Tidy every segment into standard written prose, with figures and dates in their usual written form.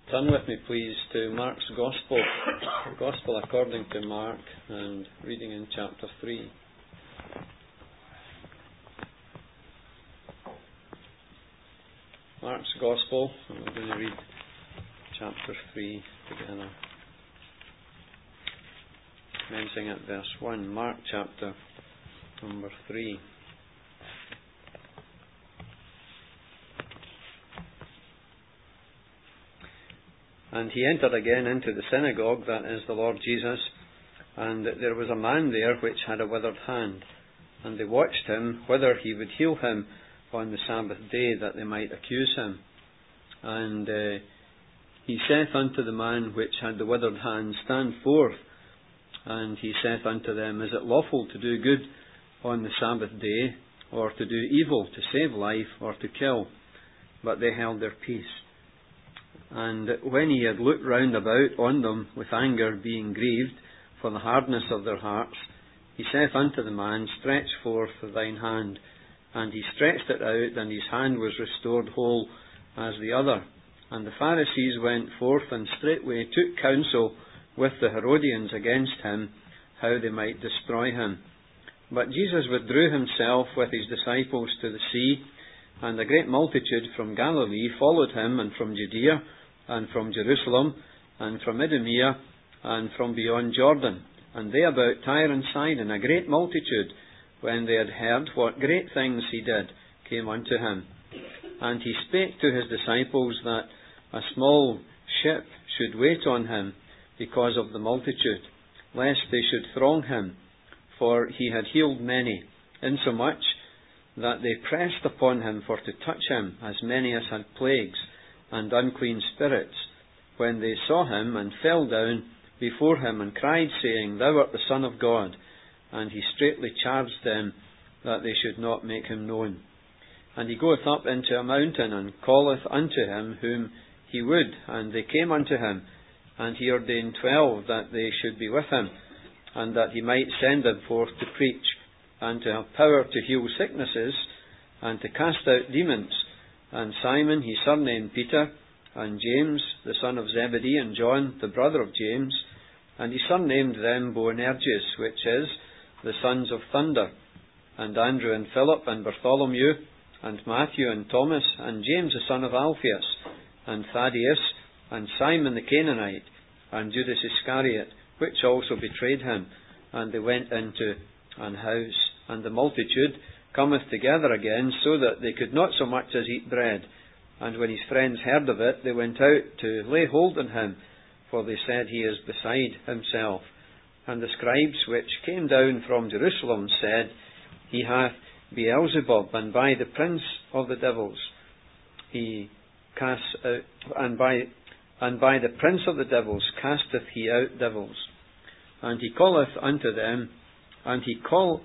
Turn with me, please, to Mark's Gospel, the Gospel according to Mark, and reading in chapter 3. Mark's Gospel, and we're going to read chapter 3 together. Commencing at verse 1, Mark chapter number 3. And he entered again into the synagogue, that is the Lord Jesus, and there was a man there which had a withered hand. And they watched him, whether he would heal him on the Sabbath day, that they might accuse him. And he saith unto the man which had the withered hand, Stand forth. And he saith unto them, Is it lawful to do good on the Sabbath day, or to do evil, to save life, or to kill? But they held their peace. And when he had looked round about on them with anger, being grieved for the hardness of their hearts, he saith unto the man, Stretch forth thine hand. And he stretched it out, and his hand was restored whole as the other. And the Pharisees went forth, and straightway took counsel with the Herodians against him, how they might destroy him. But Jesus withdrew himself with his disciples to the sea, and a great multitude from Galilee followed him, and from Judea, and from Jerusalem, and from Idumea, and from beyond Jordan, and they about Tyre and Sidon, a great multitude, when they had heard what great things he did, came unto him. And he spake to his disciples that a small ship should wait on him, because of the multitude, lest they should throng him, for he had healed many, insomuch that they pressed upon him for to touch him, as many as had plagues and unclean spirits, when they saw him, and fell down before him, and cried, saying, Thou art the Son of God. And he straitly charged them that they should not make him known. And he goeth up into a mountain, and calleth unto him whom he would. And they came unto him, and he ordained 12 that they should be with him, and that he might send them forth to preach, and to have power to heal sicknesses, and to cast out demons. And Simon he surnamed Peter, and James the son of Zebedee, and John the brother of James, and he surnamed them Boanerges, which is the sons of thunder, and Andrew and Philip, and Bartholomew, and Matthew, and Thomas, and James the son of Alphaeus, and Thaddeus, and Simon the Canaanite, and Judas Iscariot, which also betrayed him. And they went into an house, and the multitude cometh together again, so that they could not so much as eat bread. And when his friends heard of it, they went out to lay hold on him, for they said, He is beside himself. And the scribes which came down from Jerusalem said, He hath Beelzebub, and by the prince of the devils he casts out, and by the prince of the devils casteth he out devils. And he called unto them, and he called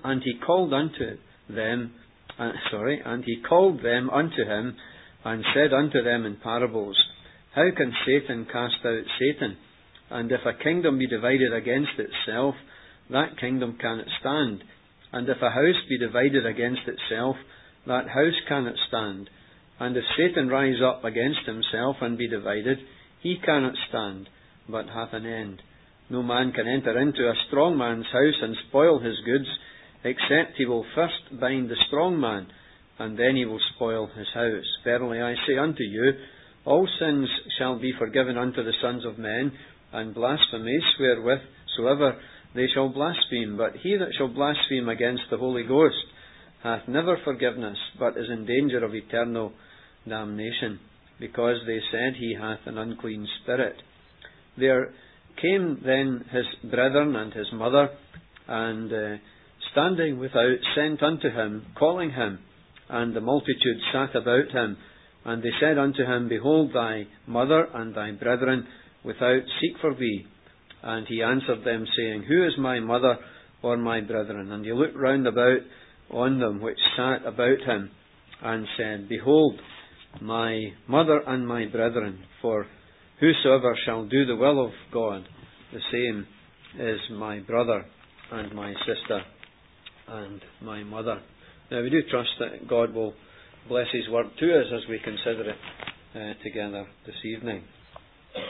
them unto him, and said unto them in parables, How can Satan cast out Satan? And if a kingdom be divided against itself, that kingdom cannot stand. And if a house be divided against itself, that house cannot stand. And if Satan rise up against himself and be divided, he cannot stand, but hath an end. No man can enter into a strong man's house and spoil his goods, except he will first bind the strong man, and then he will spoil his house. Verily I say unto you, all sins shall be forgiven unto the sons of men, and blasphemies wherewith soever they shall blaspheme. But he that shall blaspheme against the Holy Ghost hath never forgiveness, but is in danger of eternal damnation, because they said, He hath an unclean spirit. There came then his brethren and his mother, and standing without, sent unto him, calling him. And the multitude sat about him. And they said unto him, Behold, thy mother and thy brethren without seek for thee. And he answered them, saying, Who is my mother or my brethren? And he looked round about on them which sat about him, and said, Behold, my mother and my brethren, for whosoever shall do the will of God, the same is my brother and my sister and my mother. Now we do trust that God will bless His word to us as we consider it together this evening.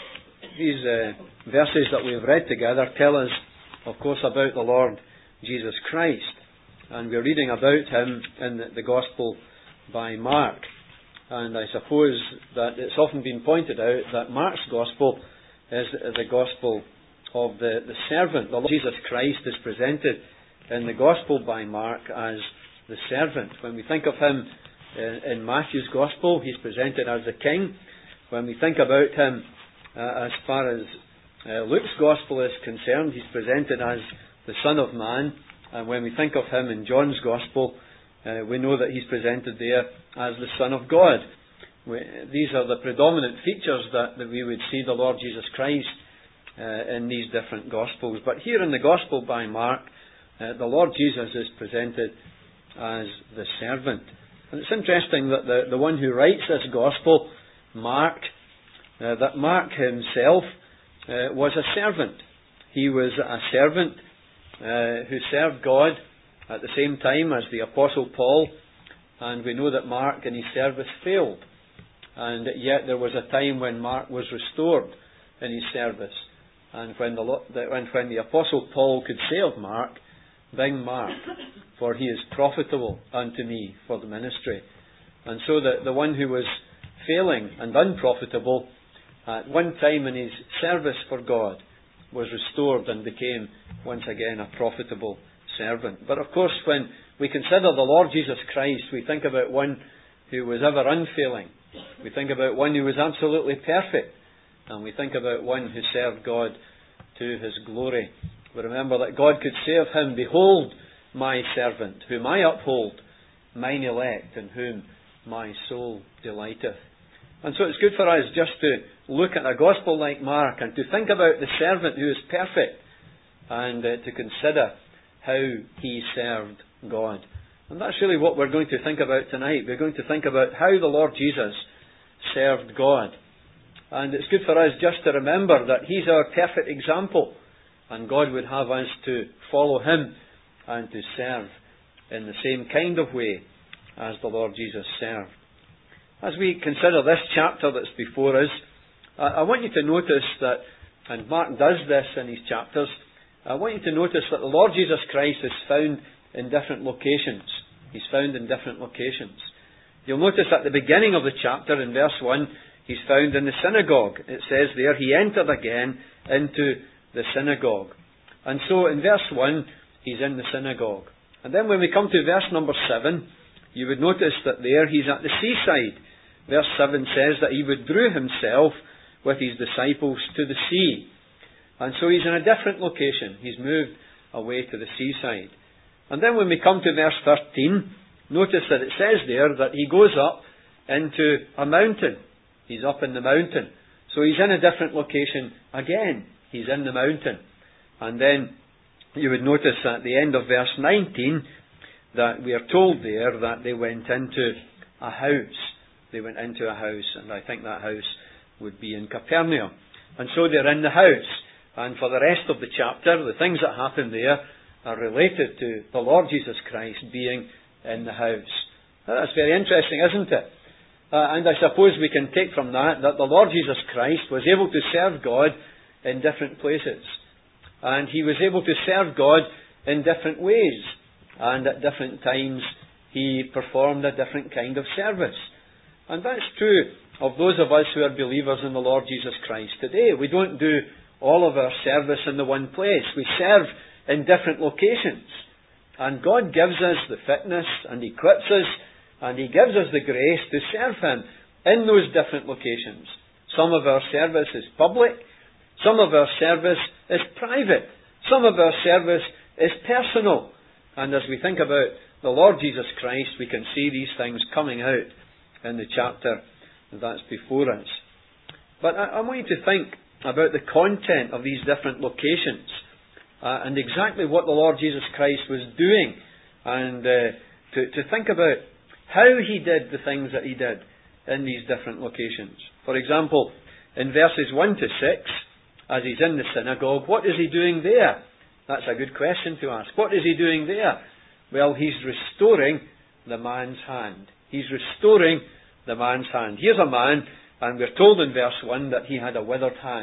These verses that we've read together tell us, of course, about the Lord Jesus Christ. And we're reading about Him in the Gospel by Mark. And I suppose that it's often been pointed out that Mark's Gospel is the Gospel of the servant. The Lord Jesus Christ is presented in the Gospel by Mark as the servant. When we think of Him in Matthew's Gospel, He's presented as the King. When we think about Him as far as Luke's Gospel is concerned, He's presented as the Son of Man. And when we think of Him in John's Gospel, we know that He's presented there as the Son of God. These are the predominant features that we would see the Lord Jesus Christ in these different Gospels. But here in the Gospel by Mark, the Lord Jesus is presented as the servant. And it's interesting that the one who writes this Gospel, Mark, that Mark himself was a servant. He was a servant who served God at the same time as the Apostle Paul, and we know that Mark in his service failed. And yet there was a time when Mark was restored in his service. And when the Apostle Paul could say of Mark, "Bring Mark, for he is profitable unto me for the ministry." And so the one who was failing and unprofitable at one time in his service for God was restored and became once again a profitable servant. But of course, when we consider the Lord Jesus Christ, we think about one who was ever unfailing. We think about one who was absolutely perfect. And we think about one who served God to His glory. We remember that God could say of Him, "Behold my servant, whom I uphold, mine elect, in whom my soul delighteth." And so it's good for us just to look at a Gospel like Mark and to think about the servant who is perfect and to consider how he served God. And that's really what we're going to think about tonight. We're going to think about how the Lord Jesus served God. And it's good for us just to remember that He's our perfect example, and God would have us to follow Him and to serve in the same kind of way as the Lord Jesus served. As we consider this chapter that's before us, I want you to notice that, and Mark does this in his chapters, I want you to notice that the Lord Jesus Christ is found in different locations. He's found in different locations. You'll notice at the beginning of the chapter, in verse 1, He's found in the synagogue. It says there, He entered again into the synagogue. And so in verse 1, He's in the synagogue. And then when we come to verse number 7, you would notice that there He's at the seaside. Verse 7 says that He withdrew Himself with His disciples to the sea. And so He's in a different location. He's moved away to the seaside. And then when we come to verse 13, notice that it says there that He goes up into a mountain. He's up in the mountain. So He's in a different location again. He's in the mountain. And then you would notice at the end of verse 19 that we are told there that they went into a house. They went into a house, and I think that house would be in Capernaum. And so they're in the house. And for the rest of the chapter, the things that happen there are related to the Lord Jesus Christ being in the house. Now, that's very interesting, isn't it? And I suppose we can take from that the Lord Jesus Christ was able to serve God in different places. And He was able to serve God in different ways. And at different times He performed a different kind of service. And that's true of those of us who are believers in the Lord Jesus Christ today. We don't do all of our service in the one place. We serve in different locations. And God gives us the fitness and equips us and He gives us the grace to serve Him in those different locations. Some of our service is public. Some of our service is private. Some of our service is personal. And as we think about the Lord Jesus Christ, we can see these things coming out in the chapter that's before us. But I want you to think about the content of these different locations and exactly what the Lord Jesus Christ was doing, and to think about how He did the things that He did in these different locations. For example, in verses 1 to 6, as He's in the synagogue, what is He doing there? That's a good question to ask. What is He doing there? Well, He's restoring the man's hand. He's restoring the man's hand. Here's a man, and we're told in verse 1 that he had a withered hand.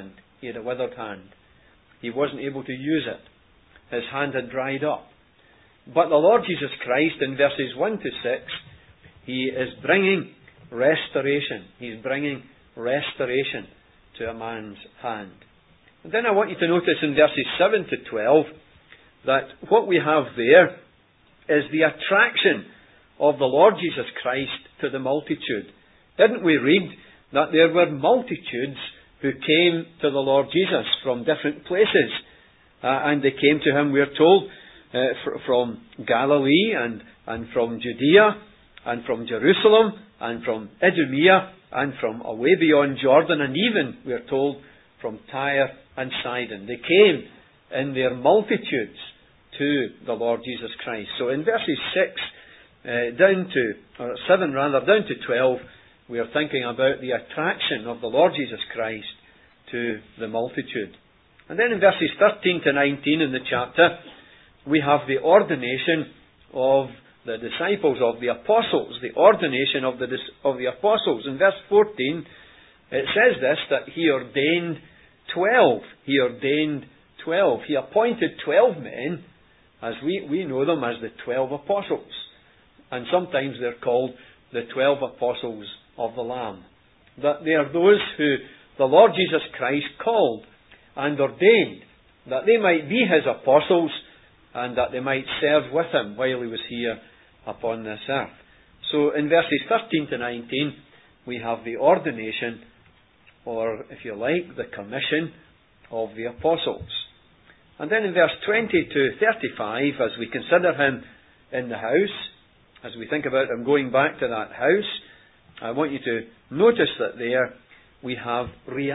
He had a withered hand. He wasn't able to use it. His hand had dried up. But the Lord Jesus Christ, in verses 1 to 6, He is bringing restoration. He's bringing restoration to a man's hand. And then I want you to notice in verses 7 to 12 that what we have there is the attraction of the Lord Jesus Christ to the multitude. Didn't we read that there were multitudes who came to the Lord Jesus from different places? And they came to Him, we are told, from Galilee and from Judea and from Jerusalem and from Idumea and from away beyond Jordan, and even, we are told, from Tyre and Sidon. They came in their multitudes to the Lord Jesus Christ. So in verses 7 down to 12, we are thinking about the attraction of the Lord Jesus Christ to the multitude. And then in verses 13 to 19 in the chapter, we have the ordination of the disciples, of the apostles, the ordination of the apostles. In verse 14, it says this, that He ordained 12. He ordained 12. He appointed 12 men, as we know them as the 12 apostles. And sometimes they're called the 12 apostles of the Lamb. That they are those who the Lord Jesus Christ called and ordained, that they might be His apostles and that they might serve with Him while He was here upon this earth. So in verses 13 to 19, we have the ordination, or if you like, the commission of the apostles. And then in verse 20 to 35, as we consider Him in the house, as we think about Him going back to that house, I want you to notice that there we have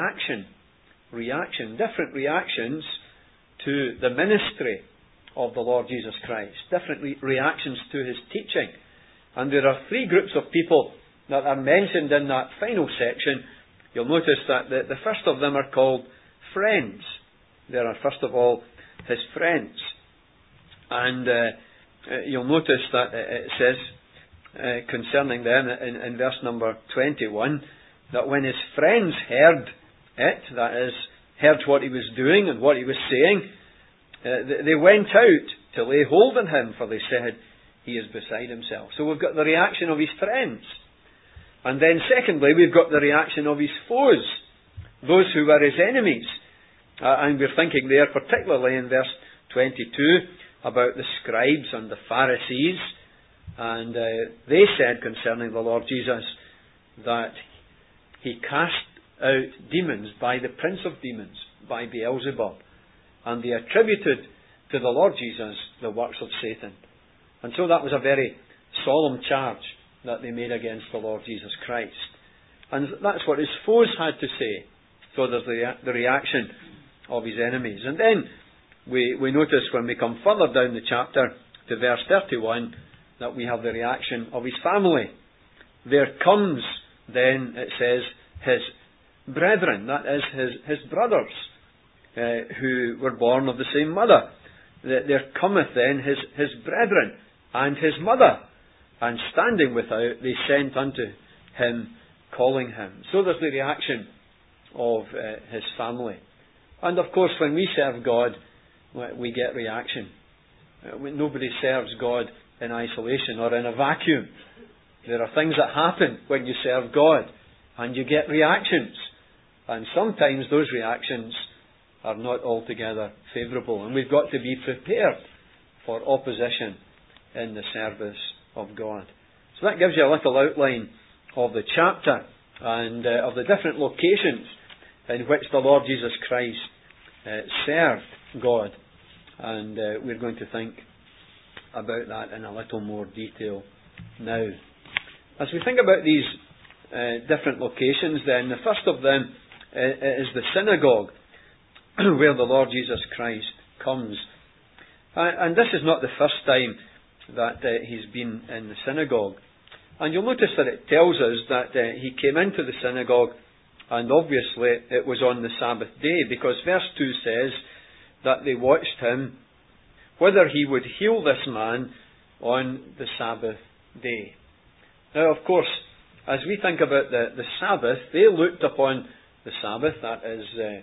different reactions to the ministry of the Lord Jesus Christ, different reactions to His teaching. And there are three groups of people that are mentioned in that final section. You'll notice that the first of them are called friends. There are first of all His friends. And you'll notice that it says concerning them in verse number 21, that when His friends heard it, that is, heard what He was doing and what He was saying, they went out to lay hold on Him, for they said, He is beside Himself. So we've got the reaction of His friends. And then secondly, we've got the reaction of His foes, those who were His enemies. And we're thinking there particularly in verse 22 about the scribes and the Pharisees. And they said concerning the Lord Jesus that He cast out demons by the prince of demons, by Beelzebub. And they attributed to the Lord Jesus the works of Satan. And so that was a very solemn charge that they made against the Lord Jesus Christ. And that's what His foes had to say. So there's the reaction of His enemies. And then we notice when we come further down the chapter to verse 31 that we have the reaction of His family. There comes then, it says, His brethren, that is, His brothers, who were born of the same mother. There cometh then His brethren and His mother, and standing without, they sent unto Him, calling Him. So there's the reaction of His family. And of course, when we serve God, we get reaction. Nobody serves God in isolation or in a vacuum. There are things that happen when you serve God, and you get reactions. And sometimes those reactions are not altogether favourable, and we've got to be prepared for opposition in the service of God. So that gives you a little outline of the chapter and of the different locations in which the Lord Jesus Christ served God. And we're going to think about that in a little more detail now. As we think about these different locations then, the first of them is the synagogue, where the Lord Jesus Christ comes. And this is not the first time that He's been in the synagogue. And you'll notice that it tells us that He came into the synagogue, and obviously it was on the Sabbath day, because verse 2 says that they watched Him whether He would heal this man on the Sabbath day. Now, of course, as we think about the Sabbath, they looked upon the Sabbath, that is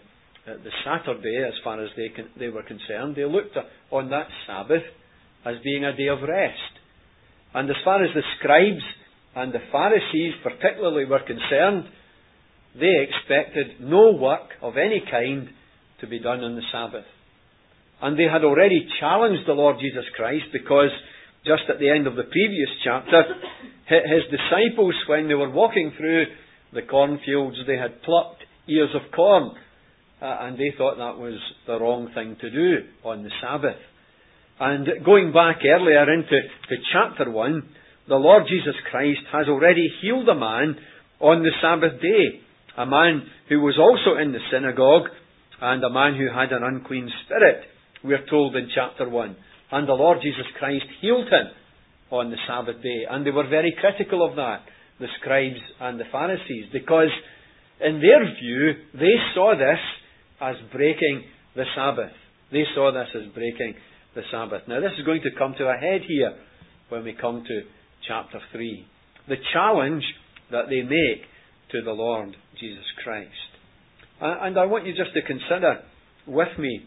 the Saturday, as far as they were concerned. They looked on that Sabbath as being a day of rest. And as far as the scribes and the Pharisees particularly were concerned, they expected no work of any kind to be done on the Sabbath. And they had already challenged the Lord Jesus Christ, because just at the end of the previous chapter, his disciples, when they were walking through the cornfields, they had plucked ears of corn, and they thought that was the wrong thing to do on the Sabbath. And going back earlier into chapter 1, the Lord Jesus Christ has already healed a man on the Sabbath day, a man who was also in the synagogue, and a man who had an unclean spirit, we're told in chapter 1. And the Lord Jesus Christ healed him on the Sabbath day. And they were very critical of that, the scribes and the Pharisees, because in their view, they saw this as breaking the Sabbath. They saw this as breaking the Sabbath. Now, this is going to come to a head here when we come to chapter 3. The challenge that they make to the Lord Jesus Christ. And I want you just to consider with me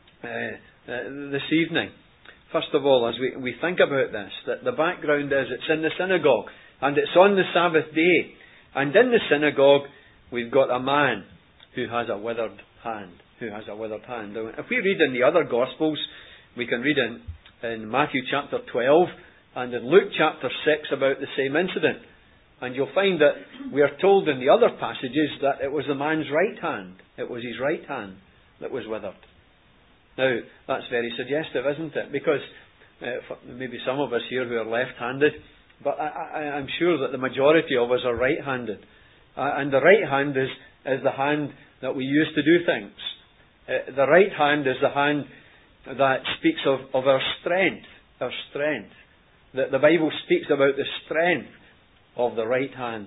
this evening, first of all, as we think about this, that the background is it's in the synagogue, and it's on the Sabbath day. And in the synagogue, we've got a man who has a withered hand. Now, if we read in the other Gospels, we can read in Matthew chapter 12 and in Luke chapter 6 about the same incident. And you'll find that we are told in the other passages that it was the man's right hand. It was his right hand that was withered. Now, that's very suggestive, isn't it? Because maybe some of us here who are left-handed, but I'm sure that the majority of us are right-handed. And the right hand is the hand that we use to do things. The right hand is the hand that speaks of our strength. The Bible speaks about the strength of the right hand.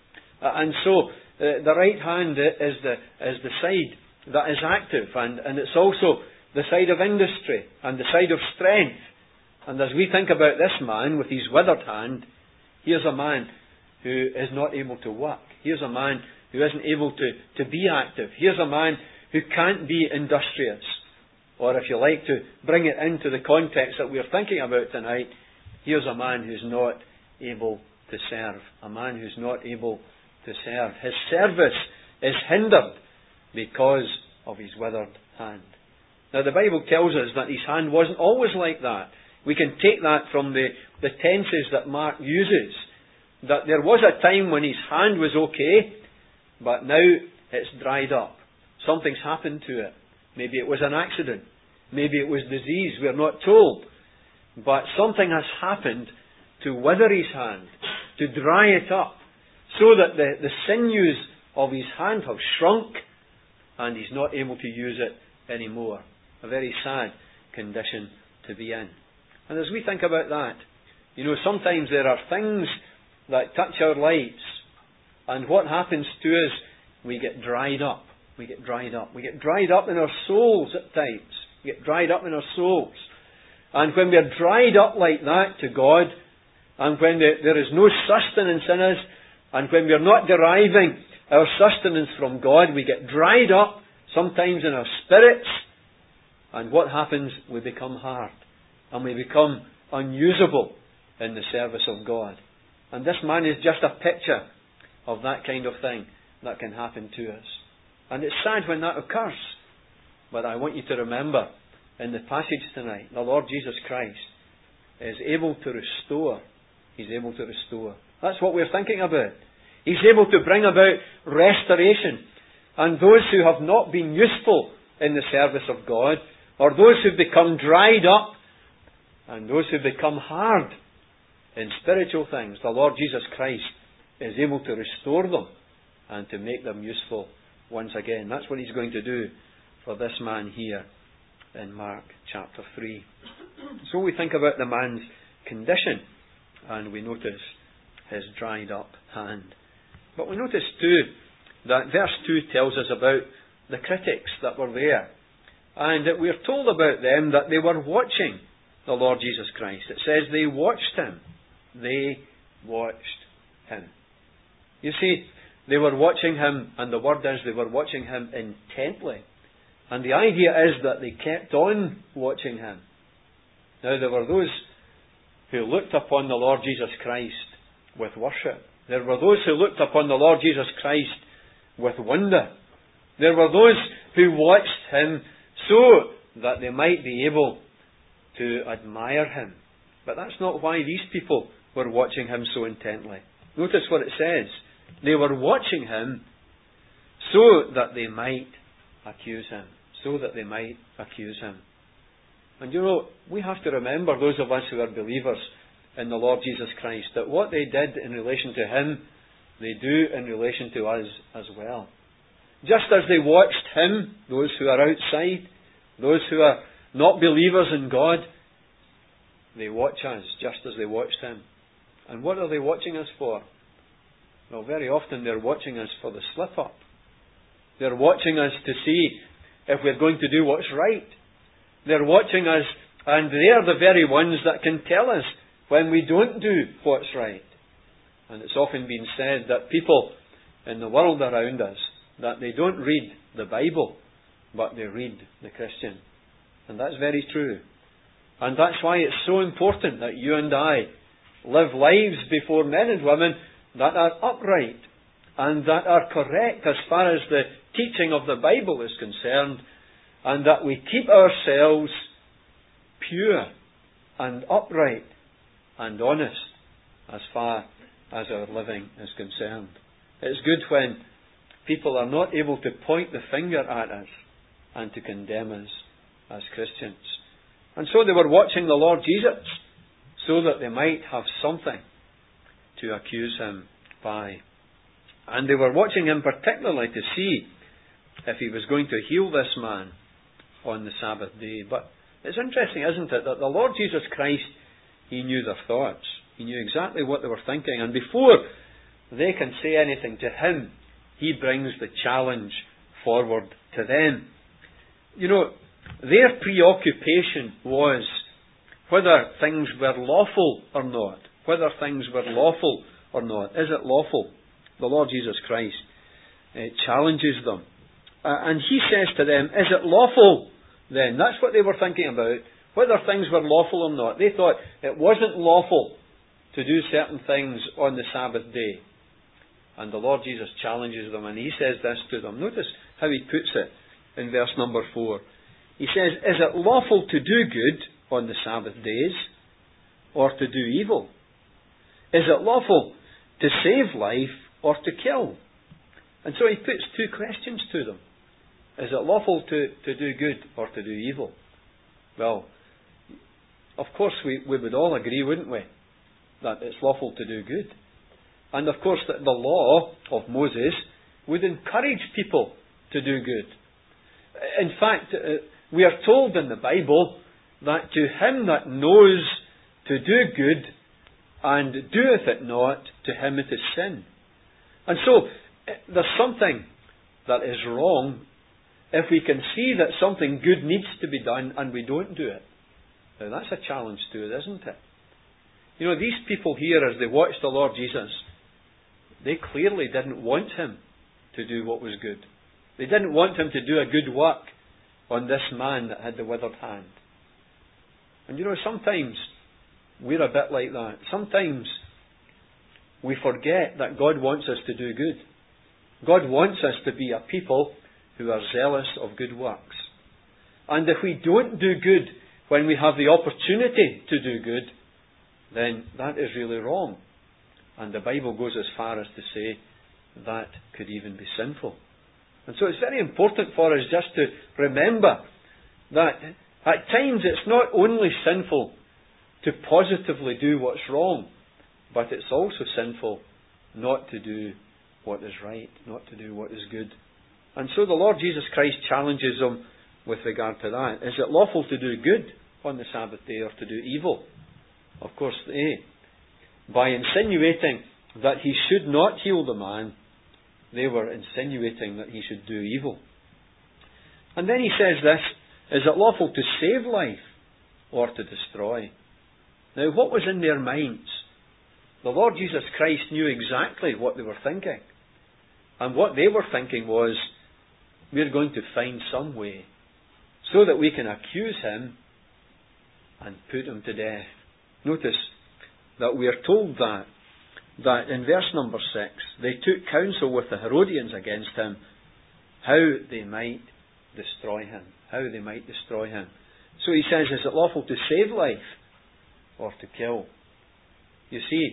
And so, the right hand is the side that is active, and it's also the side of industry and the side of strength. And as we think about this man with his withered hand, here's a man who is not able to work. Here's a man who isn't able to be active. Here's a man who can't be industrious. Or if you like to bring it into the context that we're thinking about tonight, here's a man who's not able to serve. A man who's not able to serve. His service is hindered because of his withered hand. Now, the Bible tells us that his hand wasn't always like that. We can take that from the tenses that Mark uses. That there was a time when his hand was okay, but now it's dried up. Something's happened to it. Maybe it was an accident. Maybe it was disease. We're not told. But something has happened to wither his hand, to dry it up, so that the sinews of his hand have shrunk, and he's not able to use it anymore. A very sad condition to be in. And as we think about that, sometimes there are things that touch our lives, and what happens to us, we get dried up. We get dried up. We get dried up in our souls at times. We get dried up in our souls. And when we are dried up like that to God, and when there is no sustenance in us, and when we are not deriving our sustenance from God, we get dried up, sometimes in our spirits, and what happens? We become hard, and we become unusable in the service of God. And this man is just a picture of that kind of thing that can happen to us. And it's sad when that occurs. But I want you to remember, in the passage tonight, the Lord Jesus Christ is able to restore. He's able to restore. That's what we're thinking about. He's able to bring about restoration. And those who have not been useful in the service of God, or those who've become dried up, and those who've become hard in spiritual things, the Lord Jesus Christ is able to restore them and to make them useful once again. That's what He's going to do for this man here in Mark chapter 3. So we think about the man's condition, and we notice his dried up hand. But we notice too that verse 2 tells us about the critics that were there. And that we're told about them that they were watching the Lord Jesus Christ. It says they watched Him. They watched Him. You see, they were watching Him, and the word is they were watching Him intently. And the idea is that they kept on watching him. Now, there were those who looked upon the Lord Jesus Christ with worship. There were those who looked upon the Lord Jesus Christ with wonder. There were those who watched him so that they might be able to admire him. But that's not why these people were watching him so intently. Notice what it says. They were watching him so that they might accuse him. So that they might accuse him. And you know, we have to remember, those of us who are believers in the Lord Jesus Christ, that what they did in relation to him, they do in relation to us as well. Just as they watched him, those who are outside, those who are not believers in God, they watch us just as they watched him. And what are they watching us for? Well, very often they're watching us for the slip-up. They're watching us to see if we're going to do what's right. They're watching us, and they're the very ones that can tell us when we don't do what's right. And it's often been said that people in the world around us, that they don't read the Bible, but they read the Christian. And that's very true. And that's why it's so important that you and I live lives before men and women that are upright and that are correct as far as the teaching of the Bible is concerned, and that we keep ourselves pure and upright and honest as far as our living is concerned. It's good when people are not able to point the finger at us and to condemn us as Christians. And so they were watching the Lord Jesus so that they might have something to accuse him by. And they were watching him particularly to see if he was going to heal this man on the Sabbath day. But it's interesting, isn't it, that the Lord Jesus Christ, he knew their thoughts. He knew exactly what they were thinking. And before they can say anything to him, he brings the challenge forward to them. You know, their preoccupation was whether things were lawful or not. Whether things were lawful or not. Is it lawful? The Lord Jesus Christ challenges them. And he says to them, is it lawful then? That's what they were thinking about. Whether things were lawful or not. They thought it wasn't lawful to do certain things on the Sabbath day. And the Lord Jesus challenges them, and he says this to them. Notice how he puts it in verse number 4. He says, is it lawful to do good on the Sabbath days, or to do evil? Is it lawful to save life, or to kill? And so he puts two questions to them. Is it lawful to do good or to do evil? Well, of course we would all agree, wouldn't we, that it's lawful to do good. And of course that the law of Moses would encourage people to do good. In fact, we are told in the Bible that to him that knows to do good and doeth it not, to him it is sin. And so, there's something that is wrong if we can see that something good needs to be done and we don't do it. Now that's a challenge to it, isn't it? You know, these people here, as they watched the Lord Jesus, they clearly didn't want him to do what was good. They didn't want him to do a good work on this man that had the withered hand. And you know, sometimes we're a bit like that. Sometimes we forget that God wants us to do good. God wants us to be a people who are zealous of good works. And if we don't do good when we have the opportunity to do good, then that is really wrong. And the Bible goes as far as to say that could even be sinful. And so it's very important for us just to remember that at times it's not only sinful to positively do what's wrong, but it's also sinful not to do what is right, not to do what is good. And so the Lord Jesus Christ challenges them with regard to that. Is it lawful to do good on the Sabbath day or to do evil? Of course, by insinuating that he should not heal the man, they were insinuating that he should do evil. And then he says this, is it lawful to save life or to destroy? Now, what was in their minds? The Lord Jesus Christ knew exactly what they were thinking. And what they were thinking was, we're going to find some way so that we can accuse him and put him to death. Notice that we are told that in verse number 6, they took counsel with the Herodians against him, how they might destroy him. How they might destroy him. So he says, is it lawful to save life or to kill? You see,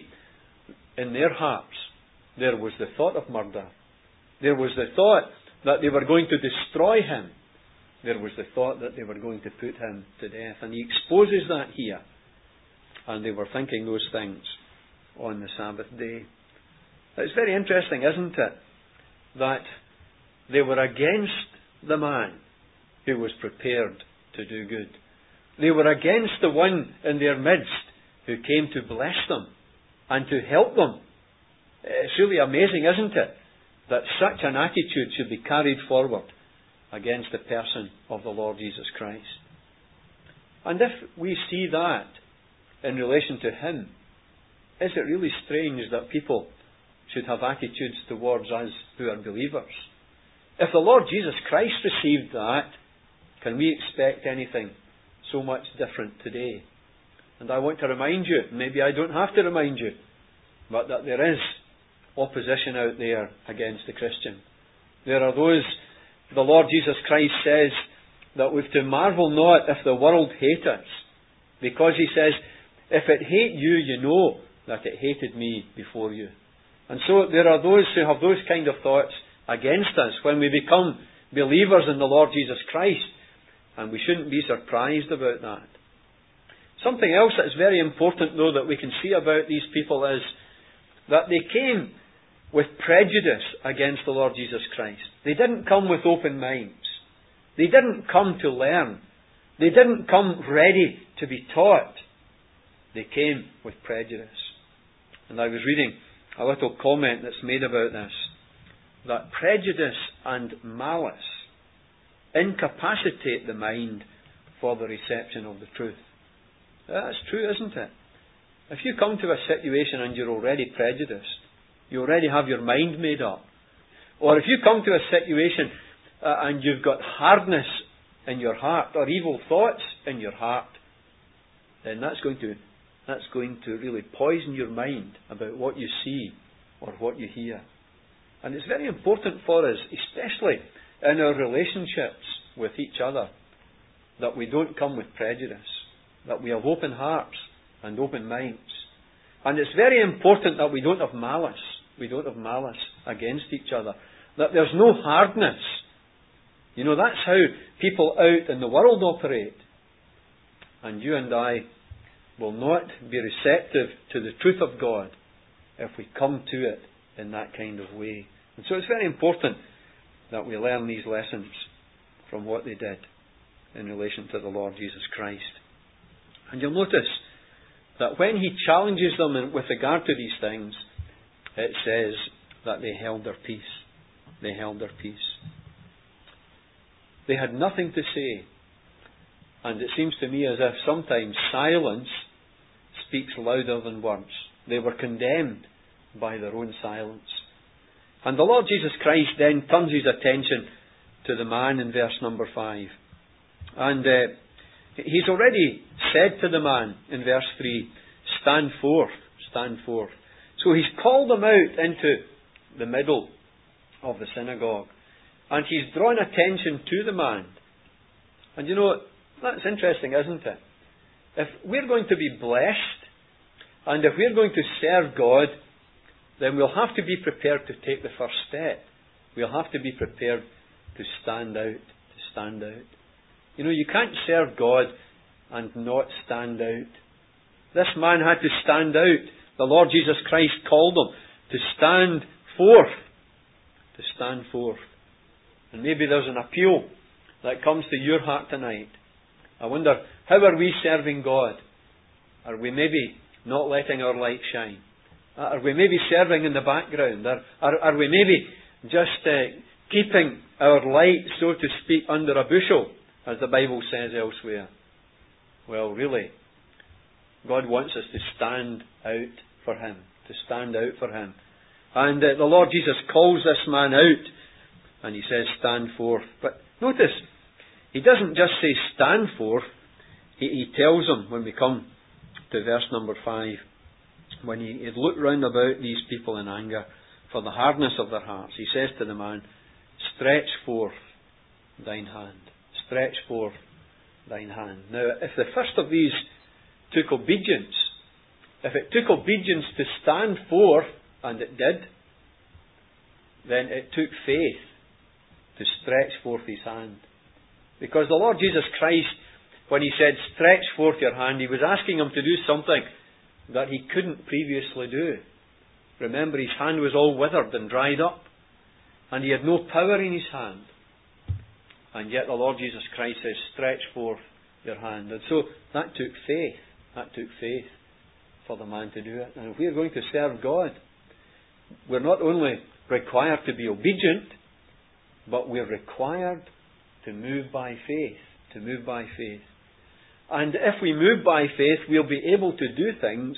in their hearts, there was the thought of murder. There was the thought that they were going to destroy him. There was the thought that they were going to put him to death. And he exposes that here. And they were thinking those things on the Sabbath day. It's very interesting, isn't it, that they were against the man who was prepared to do good. They were against the one in their midst who came to bless them and to help them. It's really amazing, isn't it, that such an attitude should be carried forward against the person of the Lord Jesus Christ. And if we see that in relation to him, is it really strange that people should have attitudes towards us who are believers? If the Lord Jesus Christ received that, can we expect anything so much different today? And I want to remind you, maybe I don't have to remind you, but that there is opposition out there against the Christian. There are those, the Lord Jesus Christ says, that we've to marvel not if the world hate us. Because he says, if it hate you, you know that it hated me before you. And so there are those who have those kind of thoughts against us when we become believers in the Lord Jesus Christ. And we shouldn't be surprised about that. Something else that is very important, though, that we can see about these people is that they came with prejudice against the Lord Jesus Christ. They didn't come with open minds. They didn't come to learn. They didn't come ready to be taught. They came with prejudice. And I was reading a little comment that's made about this, that prejudice and malice incapacitate the mind for the reception of the truth. That's true, isn't it? If you come to a situation and you're already prejudiced, you already have your mind made up, or if you come to a situation and you've got hardness in your heart or evil thoughts in your heart, then that's going to really poison your mind about what you see or what you hear. And it's very important for us, especially in our relationships with each other, that we don't come with prejudice, that we have open hearts and open minds. And it's very important that we don't have malice. We don't have malice against each other. That there's no hardness. You know, that's how people out in the world operate. And you and I will not be receptive to the truth of God if we come to it in that kind of way. And so it's very important that we learn these lessons from what they did in relation to the Lord Jesus Christ. And you'll notice that when he challenges them with regard to these things, it says that they held their peace. They held their peace. They had nothing to say. And it seems to me as if sometimes silence speaks louder than words. They were condemned by their own silence. And the Lord Jesus Christ then turns his attention to the man in verse number 5. And he's already said to the man in verse 3, stand forth, stand forth. So he's called him out into the middle of the synagogue. And he's drawn attention to the man. And you know, that's interesting, isn't it? If we're going to be blessed, and if we're going to serve God, then we'll have to be prepared to take the first step. We'll have to be prepared to stand out. To stand out. You know, you can't serve God and not stand out. This man had to stand out. The Lord Jesus Christ called him to stand forth. To stand forth. And maybe there's an appeal that comes to your heart tonight. I wonder, how are we serving God? Are we maybe not letting our light shine? Are we maybe serving in the background? Are we maybe just keeping our light, so to speak, under a bushel, as the Bible says elsewhere? Well, really, God wants us to stand out for him. To stand out for him. And the Lord Jesus calls this man out, and he says, stand forth. But notice, he doesn't just say stand forth. He tells them, when we come to verse number 5, when he had looked round about these people in anger for the hardness of their hearts, he says to the man, stretch forth thine hand. Stretch forth thine hand. Now, if the first of these took obedience, if it took obedience to stand forth, and it did, then it took faith to stretch forth his hand. Because the Lord Jesus Christ, when he said, stretch forth your hand, he was asking him to do something that he couldn't previously do. Remember, his hand was all withered and dried up, and he had no power in his hand. And yet the Lord Jesus Christ says, stretch forth your hand. And so that took faith. That took faith for the man to do it. And if we are going to serve God, we're not only required to be obedient, but we're required to move by faith. To move by faith. And if we move by faith, we'll be able to do things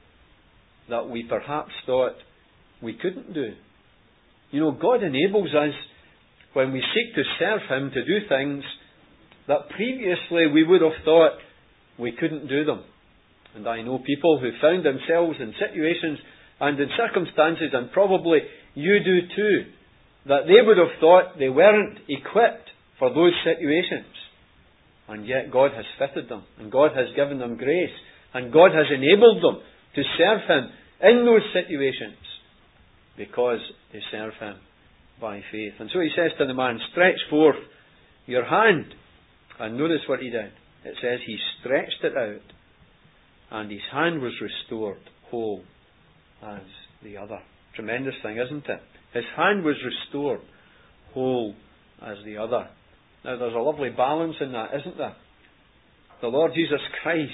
that we perhaps thought we couldn't do. You know, God enables us, when we seek to serve Him, to do things that previously we would have thought we couldn't do them. And I know people who found themselves in situations and in circumstances, and probably you do too, that they would have thought they weren't equipped for those situations. And yet God has fitted them, and God has given them grace, and God has enabled them to serve Him in those situations because they serve Him by faith. And so He says to the man, stretch forth your hand. And notice what He did. It says He stretched it out, and his hand was restored whole as the other. Tremendous thing, isn't it? His hand was restored whole as the other. Now there's a lovely balance in that, isn't there? The Lord Jesus Christ,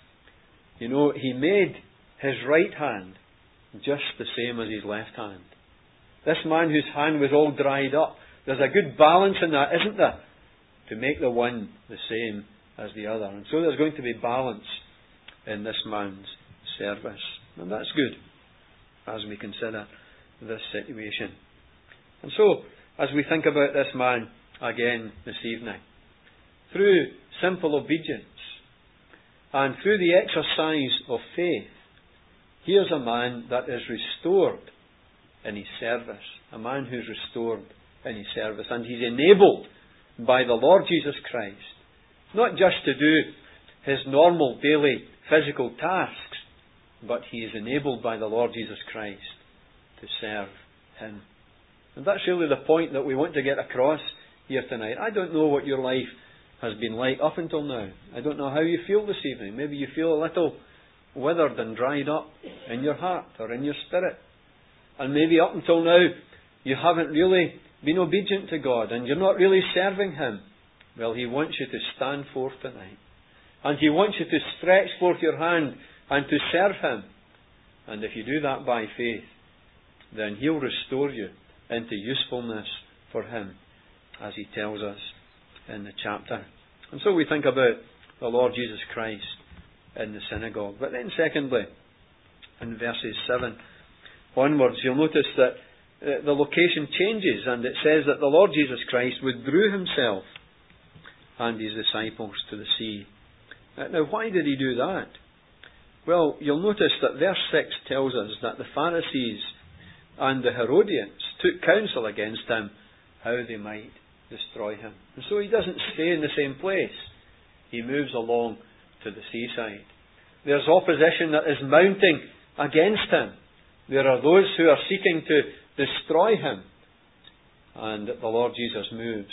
you know, He made His right hand just the same as His left hand. This man whose hand was all dried up, there's a good balance in that, isn't there? To make the one the same as the other. And so there's going to be balance in this man's service. And that's good as we consider this situation. And so, as we think about this man again this evening, through simple obedience and through the exercise of faith, here's a man that is restored in his service. A man who's restored in his service. And he's enabled by the Lord Jesus Christ, not just to do his normal daily physical tasks, but he is enabled by the Lord Jesus Christ to serve Him. And that's really the point that we want to get across here tonight. I don't know what your life has been like up until now. I don't know how you feel this evening. Maybe you feel a little withered and dried up in your heart or in your spirit. And maybe up until now you haven't really been obedient to God and you're not really serving Him. Well, He wants you to stand forth tonight. And He wants you to stretch forth your hand and to serve Him. And if you do that by faith, then He'll restore you into usefulness for Him, as He tells us in the chapter. And so we think about the Lord Jesus Christ in the synagogue. But then secondly, in verses 7 onwards, you'll notice that the location changes, and it says that the Lord Jesus Christ withdrew Himself and His disciples to the sea. Now, why did He do that? Well, you'll notice that verse 6 tells us that the Pharisees and the Herodians took counsel against Him how they might destroy Him. And so He doesn't stay in the same place. He moves along to the seaside. There's opposition that is mounting against Him. There are those who are seeking to destroy Him. And the Lord Jesus moves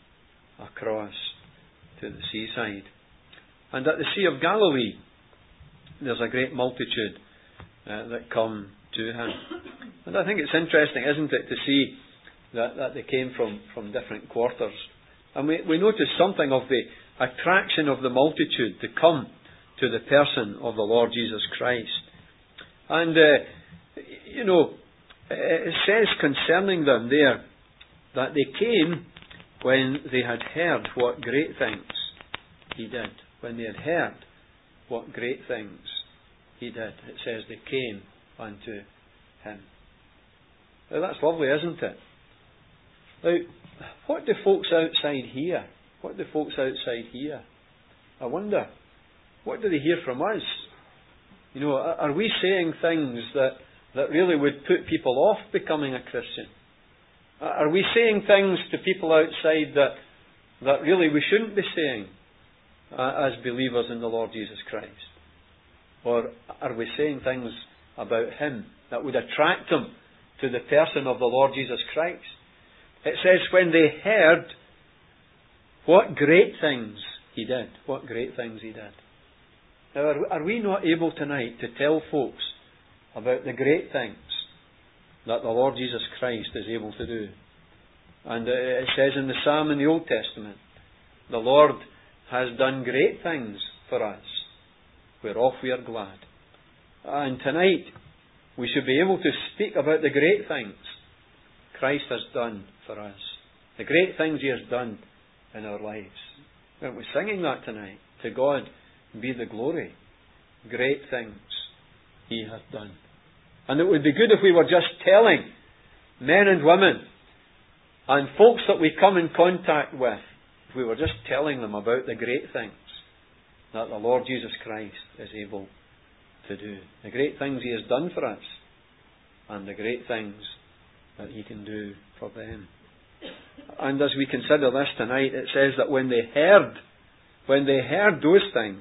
across to the seaside. And at the Sea of Galilee, there's a great multitude that come to Him. And I think it's interesting, isn't it, to see that they came from different quarters. And we notice something of the attraction of the multitude to come to the person of the Lord Jesus Christ. And, it says concerning them there that they came when they had heard what great things He did. When they had heard what great things He did. It says they came unto Him. Now that's lovely, isn't it? Now, what do folks outside here What do folks outside hear? I wonder, what do they hear from us? Are we saying things that really would put people off becoming a Christian? Are we saying things to people outside that really we shouldn't be saying as believers in the Lord Jesus Christ? Or are we saying things about Him that would attract them to the person of the Lord Jesus Christ? It says, when they heard what great things He did. What great things He did. Now, are we not able tonight to tell folks about the great things that the Lord Jesus Christ is able to do? And it says in the Psalm in the Old Testament, the Lord has done great things for us, whereof we are glad. And tonight, we should be able to speak about the great things Christ has done for us. The great things He has done in our lives. Aren't we singing that tonight? To God be the glory. Great things He has done. And it would be good if we were just telling men and women and folks that we come in contact with, if we were just telling them about the great things that the Lord Jesus Christ is able to do. The great things He has done for us, and the great things that He can do for them. And as we consider this tonight, it says that when they heard those things,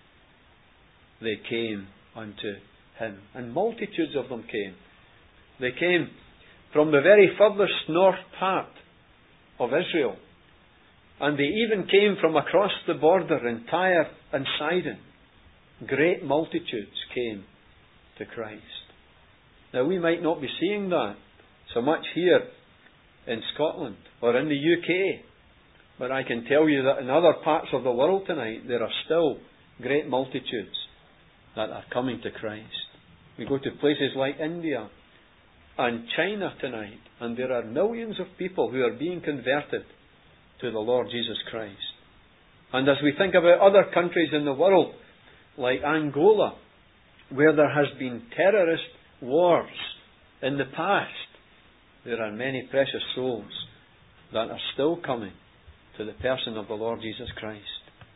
they came unto Him. And multitudes of them came. They came from the very furthest north part of Israel. And they even came from across the border in Tyre and Sidon. Great multitudes came to Christ. Now, we might not be seeing that so much here in Scotland or in the UK, but I can tell you that in other parts of the world tonight there are still great multitudes that are coming to Christ. We go to places like India and China tonight, and there are millions of people who are being converted to the Lord Jesus Christ. And as we think about other countries in the world, like Angola, where there has been terrorist wars in the past, there are many precious souls that are still coming to the person of the Lord Jesus Christ.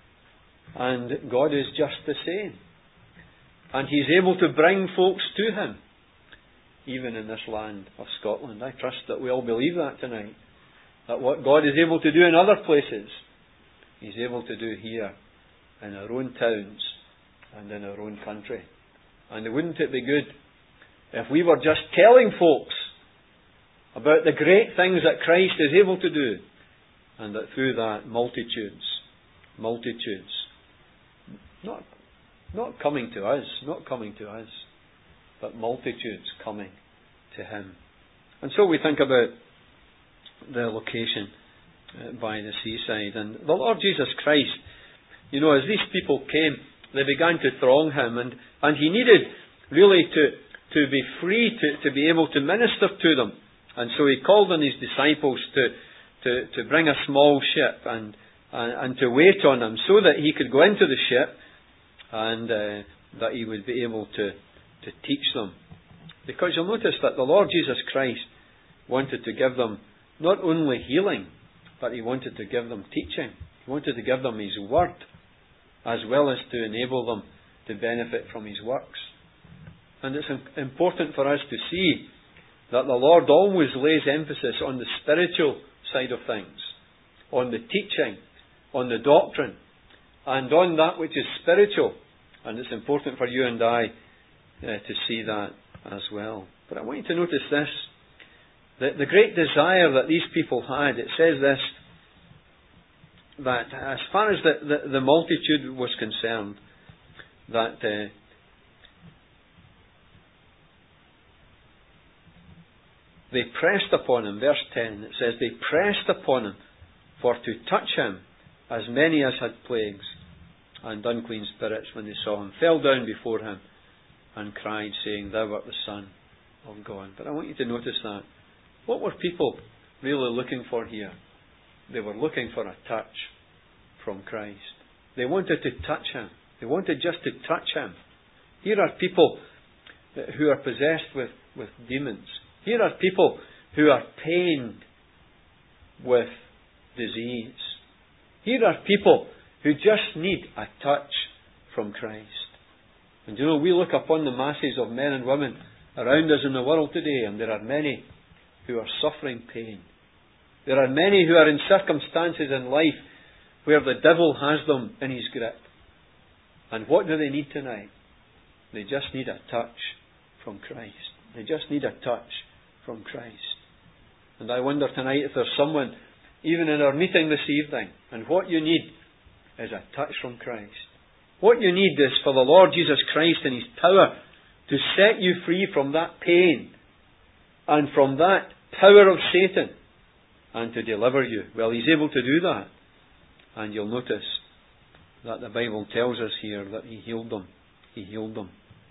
And God is just the same. And He's able to bring folks to Him, even in this land of Scotland. I trust that we all believe that tonight. That what God is able to do in other places, He's able to do here, in our own towns and in our own country. And wouldn't it be good if we were just telling folks about the great things that Christ is able to do, and that through that multitudes, not coming to us, but multitudes coming to Him. And so we think about the location by the seaside, and the Lord Jesus Christ, as these people came, they began to throng Him, and He needed really to be free to be able to minister to them. And so He called on His disciples to bring a small ship and to wait on Him, so that He could go into the ship and that He would be able to teach them. Because you'll notice that the Lord Jesus Christ wanted to give them not only healing, but He wanted to give them teaching. He wanted to give them His Word, as well as to enable them to benefit from His works. And it's important for us to see that the Lord always lays emphasis on the spiritual side of things, on the teaching, on the doctrine, and on that which is spiritual. And it's important for you and I to see that as well. But I want you to notice this, that the great desire that these people had, it says this, that as far as the multitude was concerned, that they pressed upon Him. Verse 10, it says, they pressed upon Him for to touch Him, as many as had plagues and unclean spirits, when they saw Him, fell down before Him and cried, saying, Thou art the Son of God. But I want you to notice that. What were people really looking for here? They were looking for a touch from Christ. They wanted to touch Him. They wanted just to touch Him. Here are people who are possessed with demons. Here are people who are pained with disease. Here are people who just need a touch from Christ. And we look upon the masses of men and women around us in the world today, and there are many who are suffering pain. There are many who are in circumstances in life where the devil has them in his grip. And what do they need tonight? They just need a touch from Christ. They just need a touch from Christ. And I wonder tonight if there's someone, even in our meeting this evening, and what you need is a touch from Christ. What you need is for the Lord Jesus Christ and His power to set you free from that pain and from that power of Satan and to deliver you. Well, He's able to do that. And you'll notice that the Bible tells us here that He healed them. He healed them.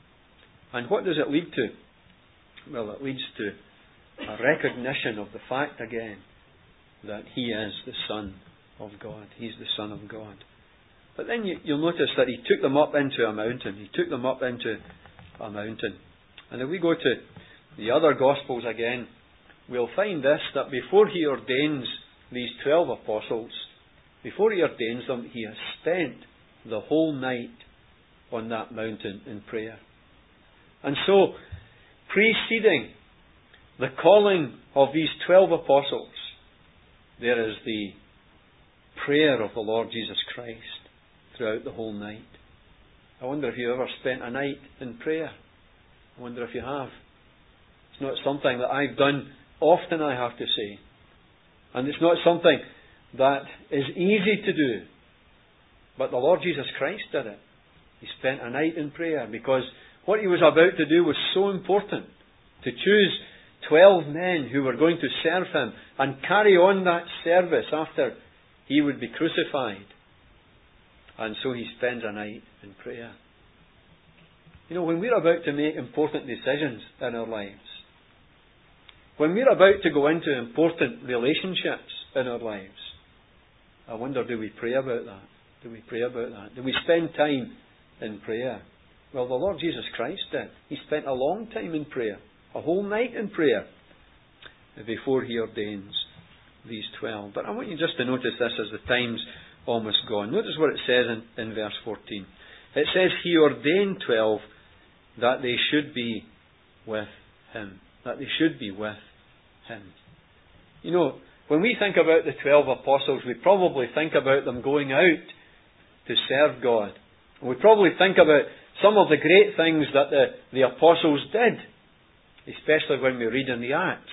And what does it lead to? Well, it leads to a recognition of the fact again that He is the Son of God. He's the Son of God. But then you'll notice that He took them up into a mountain. He took them up into a mountain. And if we go to the other Gospels again, we'll find this, that before He ordains these 12 apostles, before He ordains them, He has spent the whole night on that mountain in prayer. And so, preceding the calling of these 12 apostles, there is the prayer of the Lord Jesus Christ throughout the whole night. I wonder if you ever spent a night in prayer. I wonder if you have. It's not something that I've done often, I have to say. And it's not something that is easy to do. But the Lord Jesus Christ did it. He spent a night in prayer because what He was about to do was so important. To choose 12 men who were going to serve Him and carry on that service after He would be crucified. And so He spends a night in prayer. When we're about to make important decisions in our lives, when we're about to go into important relationships in our lives, I wonder, do we pray about that? Do we pray about that? Do we spend time in prayer? Well, the Lord Jesus Christ did. He spent a long time in prayer, a whole night in prayer, before He ordains these 12. But I want you just to notice this as the time's almost gone. Notice what it says in verse 14. It says, He ordained 12 that they should be with Him. That they should be with Him. When we think about the 12 apostles, we probably think about them going out to serve God. We probably think about some of the great things that the apostles did, especially when we read in the Acts.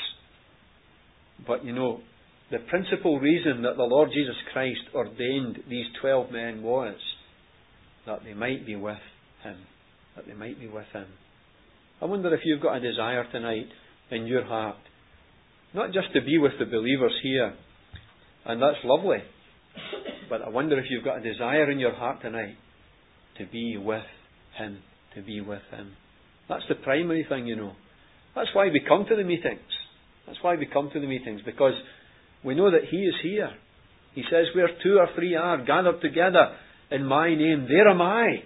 But the principal reason that the Lord Jesus Christ ordained these 12 men was that they might be with Him. That they might be with Him. I wonder if you've got a desire tonight in your heart, not just to be with the believers here, and that's lovely, but I wonder if you've got a desire in your heart tonight to be with Him. To be with Him. That's the primary thing, That's why we come to the meetings. That's why we come to the meetings, because we know that He is here. He says, where 2 or 3 are gathered together in My name, there am I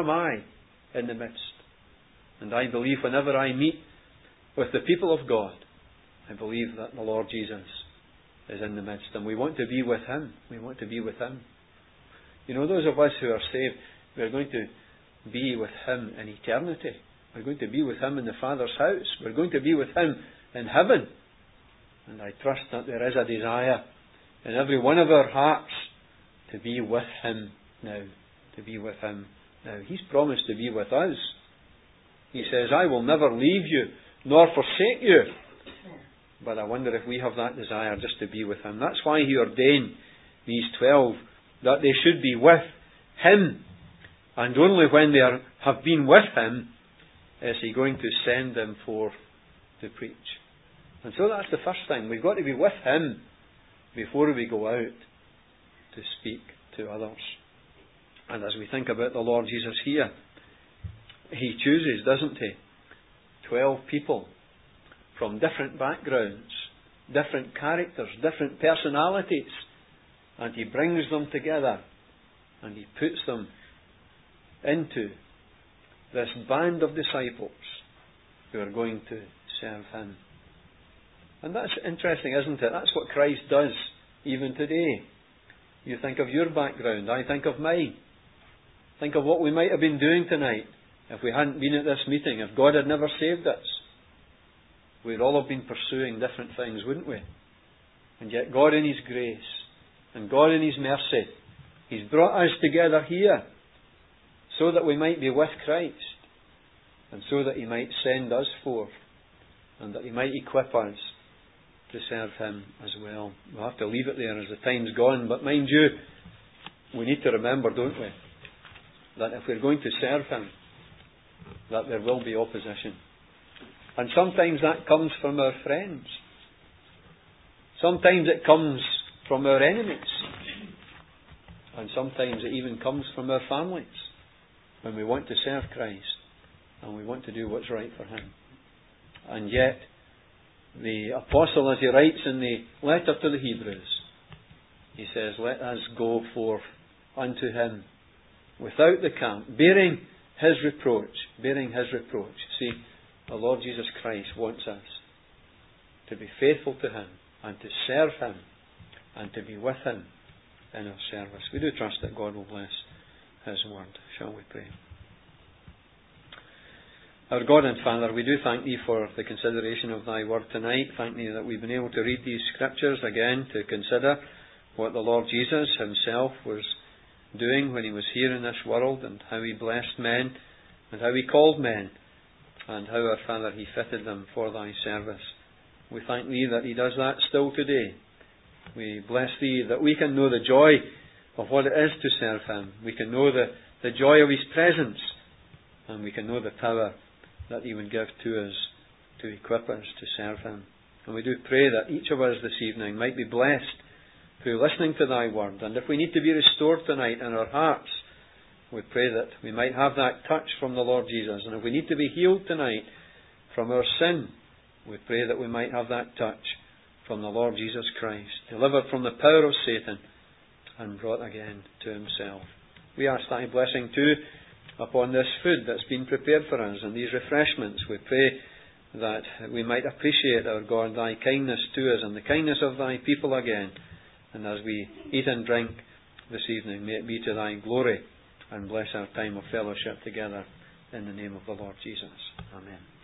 in the midst. And I believe whenever I meet with the people of God, I believe that the Lord Jesus is in the midst. And we want to be with Him. We want to be with Him. Those of us who are saved, we're going to be with Him in eternity. We're going to be with Him in the Father's house. We're going to be with Him in heaven. And I trust that there is a desire in every one of our hearts to be with Him now. To be with Him now. He's promised to be with us. He says, I will never leave you nor forsake you. But I wonder if we have that desire just to be with Him. That's why He ordained these 12, that they should be with Him. And only when they have been with Him is He going to send them forth to preach. And so that's the first thing. We've got to be with Him before we go out to speak to others. And as we think about the Lord Jesus here, He chooses, doesn't He, 12 people from different backgrounds, different characters, different personalities, and He brings them together and He puts them into this band of disciples who are going to serve Him. And that's interesting, isn't it? That's what Christ does even today. You think of your background. I think of mine. Think of what we might have been doing tonight if we hadn't been at this meeting, if God had never saved us. We'd all have been pursuing different things, wouldn't we? And yet God in His grace and God in His mercy, He's brought us together here so that we might be with Christ and so that He might send us forth and that He might equip us to serve Him as well. We'll have to leave it there as the time's gone, but mind you, we need to remember, don't we, that if we're going to serve Him, that there will be opposition. And sometimes that comes from our friends. Sometimes it comes from our enemies. And sometimes it even comes from our families when we want to serve Christ and we want to do what's right for Him. And yet, the apostle, as he writes in the letter to the Hebrews, he says, let us go forth unto Him without the camp, bearing His reproach. Bearing His reproach. See, the Lord Jesus Christ wants us to be faithful to Him and to serve Him and to be with Him in our service. We do trust that God will bless His word. Shall we pray? Our God and Father, we do thank Thee for the consideration of Thy word tonight. Thank Thee that we've been able to read these scriptures again to consider what the Lord Jesus Himself was doing when He was here in this world, and how He blessed men and how He called men and how, our Father, He fitted them for Thy service. We thank Thee that He does that still today. We bless Thee that we can know the joy of what it is to serve Him. We can know the joy of His presence, and we can know the power that He would give to us to equip us to serve Him. And we do pray that each of us this evening might be blessed through listening to Thy word. And if we need to be restored tonight in our hearts, we pray that we might have that touch from the Lord Jesus. And if we need to be healed tonight from our sin, we pray that we might have that touch from the Lord Jesus Christ, delivered from the power of Satan and brought again to Himself. We ask Thy blessing too upon this food that's been prepared for us and these refreshments. We pray that we might appreciate, our God, Thy kindness to us and the kindness of Thy people again. And as we eat and drink this evening, may it be to Thy glory, and bless our time of fellowship together in the name of the Lord Jesus. Amen.